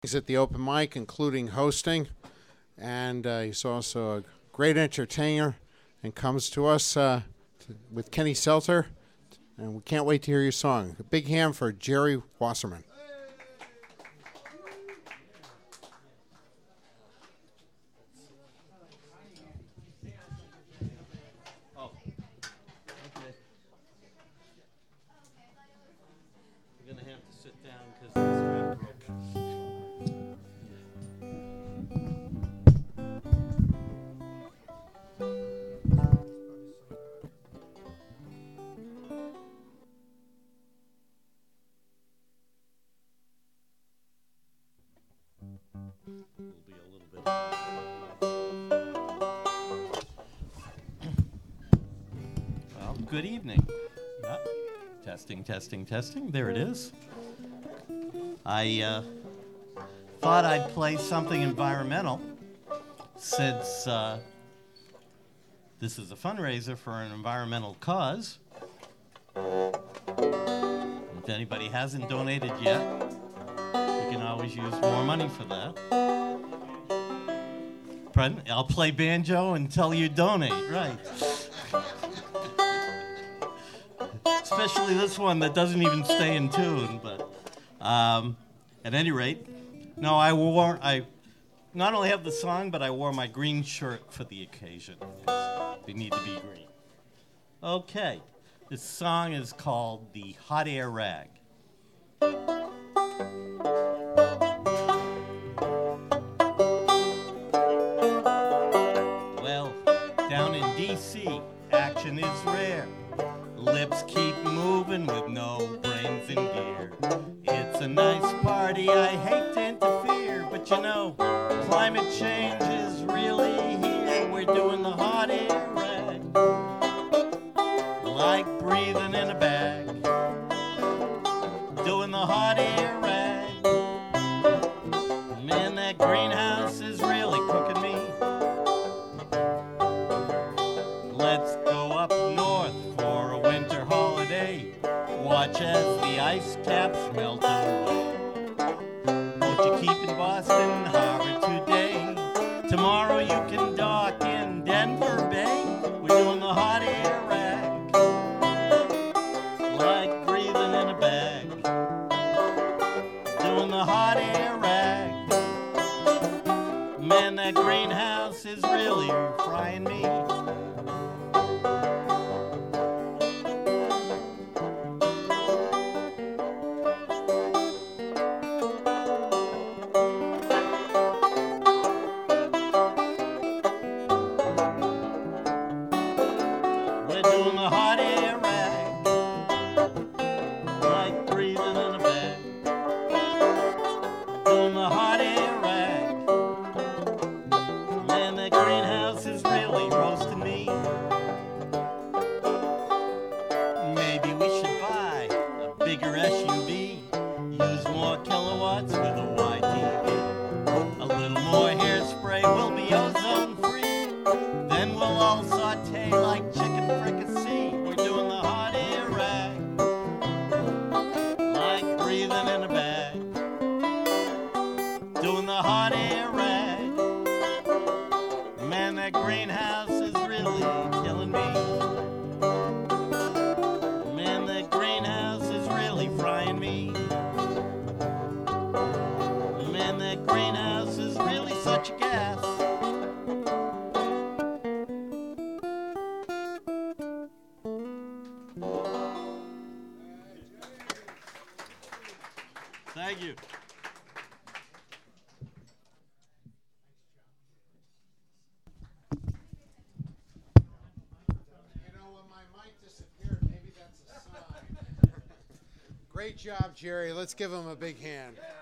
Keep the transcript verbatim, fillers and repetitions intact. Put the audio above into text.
He's at the open mic, including hosting, and uh, he's also a great entertainer and comes to us uh, to, with Kenny Selter, and we can't wait to hear your song. A big hand for Jerry Wasserman. Good evening. Uh, testing, testing, testing. There it is. I uh, thought I'd play something environmental since uh, this is a fundraiser for an environmental cause. If anybody hasn't donated yet, we can always use more money for that. Pardon? I'll play banjo until you donate, right. Especially this one that doesn't even stay in tune, but um, at any rate, no, I wore, I not only have the song, but I wore my green shirt for the occasion. They need to be green. Okay, this song is called The Hot Air Rag. Well, down in D C, action is rare. Lips keep moving with no brains in gear. It's a nice party, I hate to interfere, but you know, climate change is really here. We're doing the hot air rag, like breathing in a bag. Doing the hot air rag. Man, that greenhouse is really cooking me. Let's go up north for a winter holiday. Watch as the ice caps melt away. Won't you keep in Boston Harbor today? Tomorrow you can dock in Denver Bay. We're doing the hot air rag, like breathing in a bag. Doing the hot air rag. Man, that greenhouse is really frying me. Thank you. You know, when my mic disappeared, maybe that's a sign. Great job, Jerry. Let's give him a big hand.